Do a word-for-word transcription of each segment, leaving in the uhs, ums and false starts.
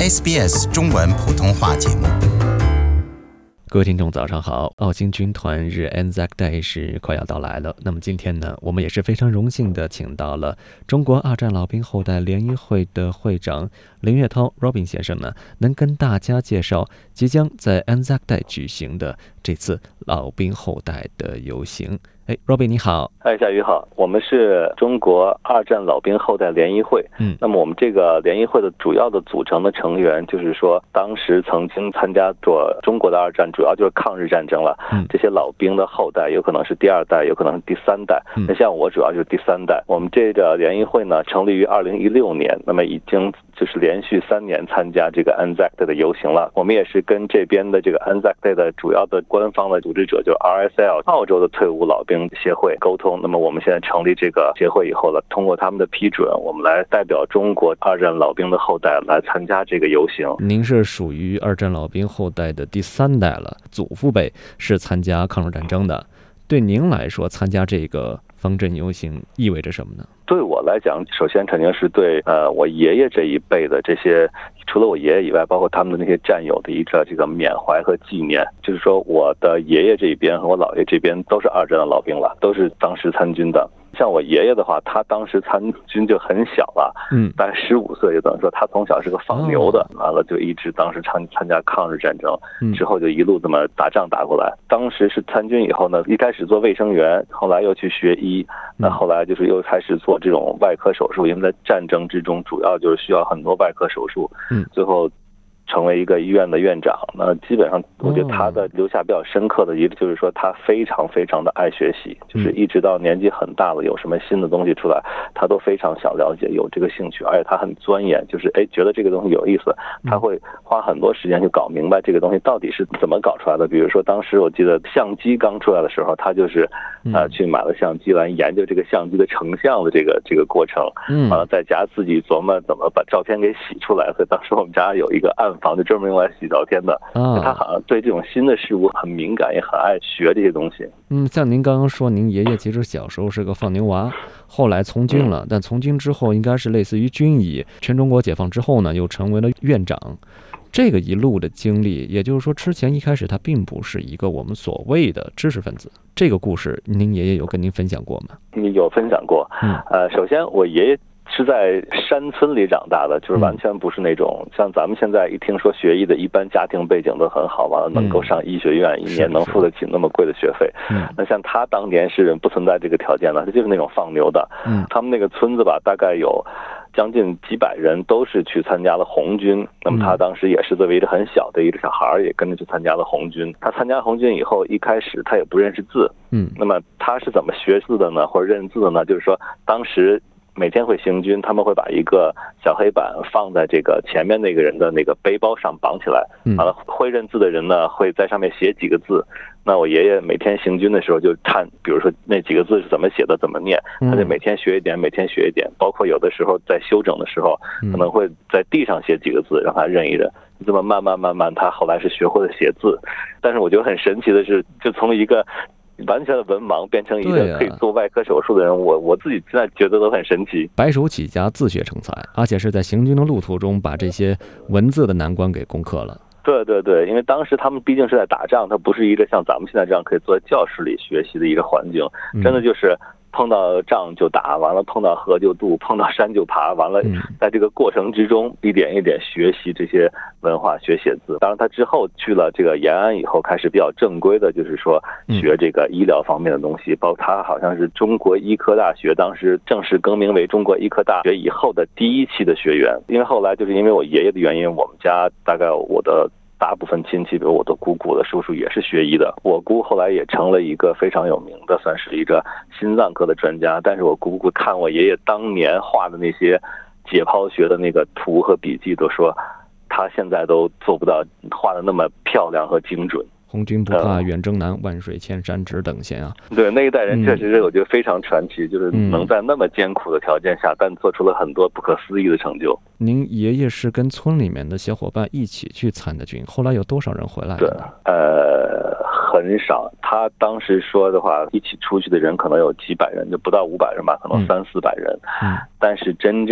S B S 中文普通话节目。 各位听众早上好，澳新军团日 Anzac Day 是快要到来了。那么今天呢，我们也是非常荣幸的请到了中国二战老兵后代联谊会的会长林岳涛 Robin 先生呢，能跟大家介绍即将在 Anzac Day 举行的这次老兵后代的游行。哎 ，Robin 你好。 哎，夏雨好，我们是中国二战老兵后代联谊会。 嗯， 那么我们这个联谊会的主要的组成的成员，就是说当时曾经参加过中国的二战，主要就是抗日战争了。 嗯， 这些老兵的后代，有可能是第二代，有可能是第三代。 嗯， 那像我主要就是第三代。我们这个联谊会呢，成立于二零一六年，那么已经就是连续三年参加这个 Anzac Day 的游行了。我们也是跟这边的这个 Anzac Day 的主要的官方的组织者，就是 R S L 澳洲的退伍老兵协会沟通。那么我们现在成立这个协会以后了，通过他们的批准，我们来代表中国二战老兵的后代来参加这个游行。 您是属于二战老兵后代的第三代了，祖父辈是参加抗日战争的。对您来说，参加这个方阵游行意味着什么呢？ 对我来讲，首先肯定是对呃我爷爷这一辈的这些，除了我爷爷以外，包括他们的那些战友的一个这个缅怀和纪念。就是说，我的爷爷这一边和我姥爷这边都是二战的老兵了，都是当时参军的。像我爷爷的话，他当时参军就很小了， 嗯， 大概十五岁，就等于说他从小是个放牛的，完了就一直当时参参加抗日战争，之后就一路这么打仗打过来。当时是参军以后呢，一开始做卫生员，后来又去学医，那后来就是又开始做这种外科手术，因为在战争之中主要就是需要很多外科手术， 嗯， 最后成为一个医院的院长。那基本上我觉得他的留下比较深刻的一个就是说，他非常非常的爱学习，就是一直到年纪很大了，有什么新的东西出来，他都非常想了解，有这个兴趣，而且他很钻研，就是哎觉得这个东西有意思，他会花很多时间去搞明白这个东西到底是怎么搞出来的。比如说当时我记得相机刚出来的时候，他就是呃去买了相机来研究这个相机的成像的这个这个过程，完了在家自己琢磨怎么把照片给洗出来。所以当时我们家有一个暗房，就专门用来洗照片的。 啊， 他好像对这种新的事物很敏感，也很爱学这些东西。 嗯，像您刚刚说，您爷爷其实小时候是个放牛娃，后来从军了，但从军之后应该是类似于军医。全中国解放之后呢，又成为了院长。这个一路的经历，也就是说，之前一开始他并不是一个我们所谓的知识分子。这个故事，您爷爷有跟您分享过吗？ 有分享过。 嗯， 呃，首先我爷爷是在山村里长大的，就是完全不是那种像咱们现在一听说学医的，一般家庭背景都很好，完了能够上医学院，一年能付得起那么贵的学费。那像他当年是不存在这个条件的，他就是那种放牛的。 嗯， 他们那个村子吧，大概有将近几百人都是去参加了红军。那么他当时也是作为一个很小的一个小孩，也跟着去参加了红军。他参加红军以后，一开始他也不认识字。 嗯， 那么他是怎么学字的呢？或者认字的呢？就是说当时每天会行军，他们会把一个小黑板放在这个前面那个人的那个背包上绑起来，完了会认字的人呢会在上面写几个字。那我爷爷每天行军的时候就看，比如说那几个字是怎么写的，怎么念，他就每天学一点，每天学一点。包括有的时候在休整的时候，可能会在地上写几个字，让他认一认。这么慢慢慢慢，他后来是学会了写字。但是我觉得很神奇的是，就从一个完全的文盲变成一个可以做外科手术的人，啊、我我自己现在觉得都很神奇。 白手起家，自学成才，而且是在行军的路途中把这些文字的难关给攻克了。 对对对，因为当时他们毕竟是在打仗，它不是一个像咱们现在这样可以坐在教室里学习的一个环境，真的就是碰到仗就打，完了碰到河就渡，碰到山就爬，完了在这个过程之中一点一点学习这些文化，学写字。当然他之后去了这个延安以后，开始比较正规的，就是说学这个医疗方面的东西，包括他好像是中国医科大学当时正式更名为中国医科大学以后的第一期的学员。因为后来就是因为我爷爷的原因，我们家大概我的大部分亲戚，比如我的姑姑的叔叔也是学医的。我姑后来也成了一个非常有名的，算是一个心脏科的专家。但是我姑姑看我爷爷当年画的那些解剖学的那个图和笔记，都说他现在都做不到画的那么漂亮和精准。 红军不怕远征难，万水千山只等闲啊！ 对，那一代人确实是我觉得非常传奇，嗯、就是能在那么艰苦的条件下，但做出了很多不可思议的成就。 您爷爷是跟村里面的小伙伴一起去参的军，后来有多少人回来对，呃，很少。他当时说的话，一起出去的人可能有几百人，就不到五百人吧，可能三四百人。嗯，但是真正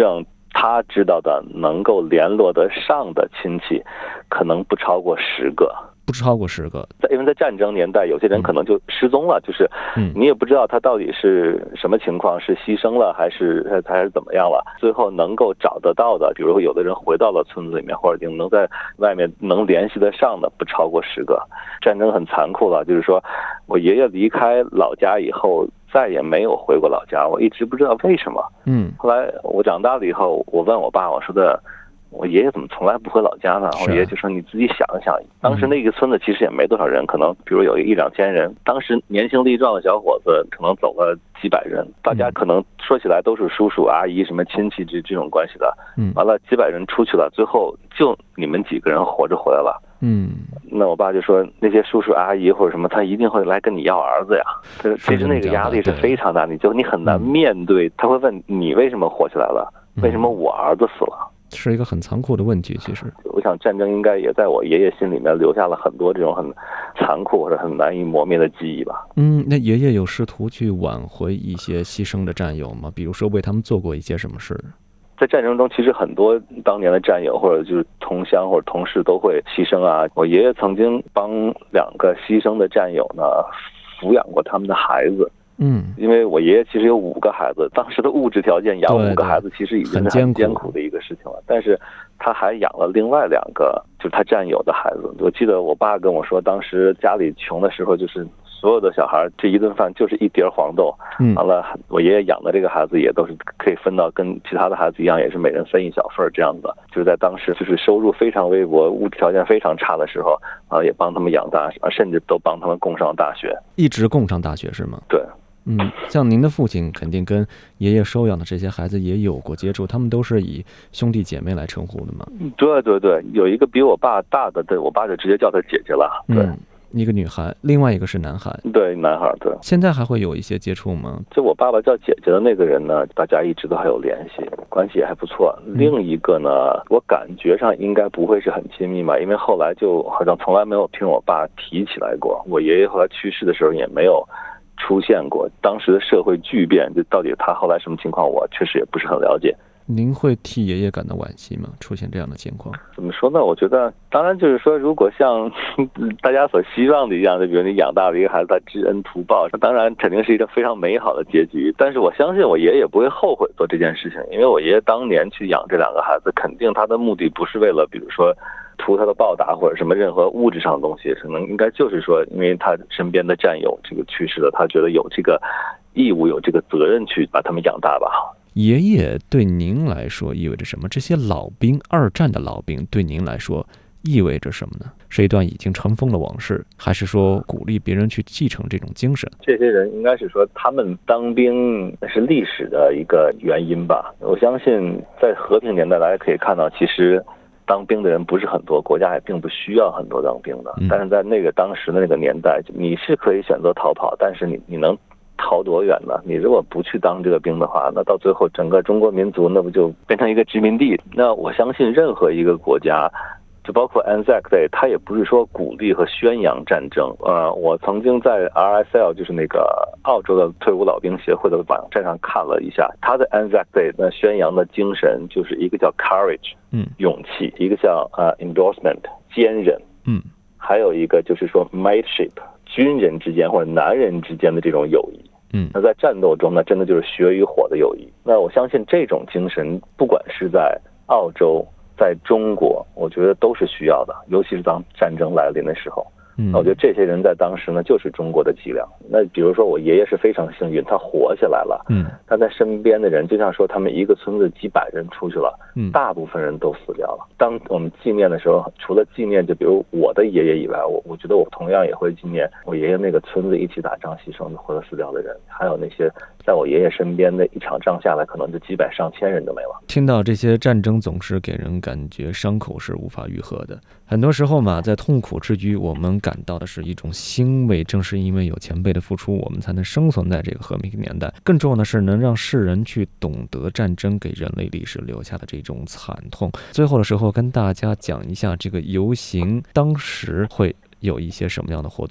他知道的能够联络得上的亲戚，可能不超过十个。 不超过十个， 因为在战争年代，有些人可能就失踪了，嗯、就是你也不知道他到底是什么情况，是牺牲了还是还是怎么样了。最后能够找得到的，比如说有的人回到了村子里面，或者能在外面能联系得上的，不超过十个。战争很残酷了，就是说我爷爷离开老家以后，再也没有回过老家，我一直不知道为什么。 嗯， 后来我长大了以后，我问我爸，我说的。我爷爷怎么从来不回老家呢？我爷爷就说：“你自己想一想，当时那个村子其实也没多少人，可能比如有一两千人。当时年轻力壮的小伙子可能走了几百人，大家可能说起来都是叔叔阿姨、什么亲戚这这种关系的。 嗯， 完了几百人出去了，最后就你们几个人活着回来了。 嗯， 那我爸就说那些叔叔阿姨或者什么，他一定会来跟你要儿子呀。其实那个压力是非常大，你就你很难面对。他会问你为什么活起来了？为什么我儿子死了？” 是一个很残酷的问题，其实我想战争应该也在我爷爷心里面留下了很多这种很残酷或者很难以磨灭的记忆吧。 嗯，那爷爷有试图去挽回一些牺牲的战友吗？比如说为他们做过一些什么事？ 在战争中，其实很多当年的战友或者就是同乡或者同事都会牺牲啊。我爷爷曾经帮两个牺牲的战友呢抚养过他们的孩子。 嗯， 因为我爷爷其实有五个孩子，当时的物质条件养五个孩子其实已经是很艰苦的一个事情了，但是他还养了另外两个就是他战友的孩子。我记得我爸跟我说，当时家里穷的时候，就是所有的小孩这一顿饭就是一碟黄豆， 嗯， 完了我爷爷养的这个孩子也都是可以分到跟其他的孩子一样，也是每人分一小份这样的。就是在当时就是收入非常微薄、物质条件非常差的时候啊，也帮他们养大，甚至都帮他们供上大学，一直供上大学是吗？ 对。 嗯，像您的父亲肯定跟爷爷收养的这些孩子也有过接触，他们都是以兄弟姐妹来称呼的吗？ 对对对，有一个比我爸大的，对我爸就直接叫他姐姐了。对， 嗯，一个女孩，另外一个是男孩。 对，男孩。对， 现在还会有一些接触吗？ 就我爸爸叫姐姐的那个人呢，大家一直都还有联系，关系也还不错。另一个呢，我感觉上应该不会是很亲密嘛，因为后来就好像从来没有听我爸提起来过。我爷爷后来去世的时候也没有出现过，当时的社会巨变，就到底他后来什么情况，我确实也不是很了解。 您会替爷爷感到惋惜吗？出现这样的情况， 怎么说呢？我觉得，当然就是说，如果像大家所希望的一样，就比如你养大了一个孩子，他知恩图报，那当然肯定是一个非常美好的结局。但是我相信我爷爷也不会后悔做这件事情，因为我爷爷当年去养这两个孩子，肯定他的目的不是为了，比如说图他的报答或者什么任何物质上的东西，可能应该就是说，因为他身边的战友这个去世了，他觉得有这个义务、有这个责任去把他们养大吧。 爷爷对您来说意味着什么？这些老兵，二战的老兵对您来说意味着什么呢？是一段已经尘封的往事，还是说鼓励别人去继承这种精神？ 这些人应该是说他们当兵是历史的一个原因吧。我相信在和平年代，大家可以看到，其实当兵的人不是很多，国家也并不需要很多当兵的。但是在那个当时的那个年代，你是可以选择逃跑，但是你你能逃多远呢？你如果不去当这个兵的话，那到最后整个中国民族那不就变成一个殖民地？那我相信任何一个国家，就包括 Anzac Day， 它也不是说鼓励和宣扬战争。呃，我曾经在 R S L， 就是那个澳洲的退伍老兵协会的网站上看了一下，他的 Anzac Day 那宣扬的精神就是一个叫 courage， 嗯， 勇气，一个叫呃 endorsement， 坚韧， 嗯， 还有一个就是说 mateship， 军人之间或者男人之间的这种友谊。 嗯， 那在战斗中呢，真的就是血与火的友谊。那我相信这种精神，不管是在澳洲，在中国，我觉得都是需要的，尤其是当战争来临的时候。那我觉得这些人在当时呢，就是中国的脊梁。那比如说我爷爷是非常幸运，他活下来了。 嗯， 他在身边的人，就像说他们一个村子几百人出去了， 嗯， 大部分人都死掉了。当我们纪念的时候，除了纪念就比如我的爷爷以外，我我觉得我同样也会纪念我爷爷那个村子一起打仗牺牲的或者死掉的人，还有那些在我爷爷身边的一场仗下来，可能就几百上千人都没了。 听到这些战争总是给人感觉伤口是无法愈合的，很多时候嘛，在痛苦之余，我们感到的是一种欣慰，正是因为有前辈的付出，我们才能生存在这个和平年代。更重要的是能让世人去懂得战争给人类历史留下的这种惨痛。最后的时候跟大家讲一下这个游行当时会有一些什么样的活动呢？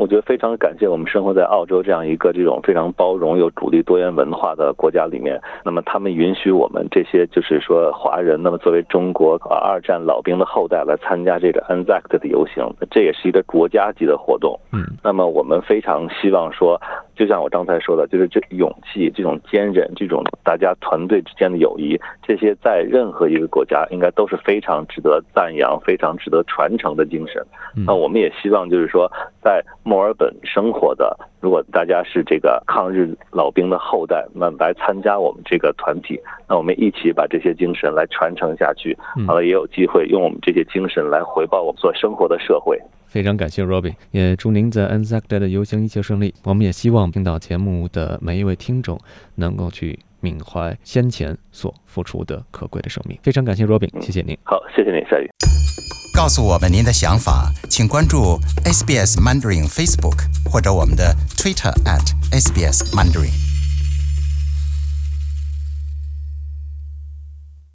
我觉得非常感谢我们生活在澳洲这样一个这种非常包容又主力多元文化的国家里面，那么他们允许我们这些就是说华人，那么作为中国二战老兵的后代来参加这个 Anzac 的游行，这也是一个国家级的活动。 嗯， 那么我们非常希望说，就像我刚才说的，就是这勇气、这种坚韧、这种大家团队之间的友谊，这些在任何一个国家应该都是非常值得赞扬、非常值得传承的精神。那我们也希望就是说，在墨尔本生活的，如果大家是这个抗日老兵的后代，那来参加我们这个团体，那我们一起把这些精神来传承下去，好了，也有机会用我们这些精神来回报我们所生活的社会。 非常感谢 Robin， 也祝您在 Anzac Day 的游行一切顺利。我们也希望听到节目的每一位听众能够去缅怀先前所付出的可贵的生命。非常感谢 Robin， 谢谢您。 好，谢谢你，夏雨。 告诉我们您的想法，请关注 S B S Mandarin Facebook 或者我们的 Twitter at S B S Mandarin。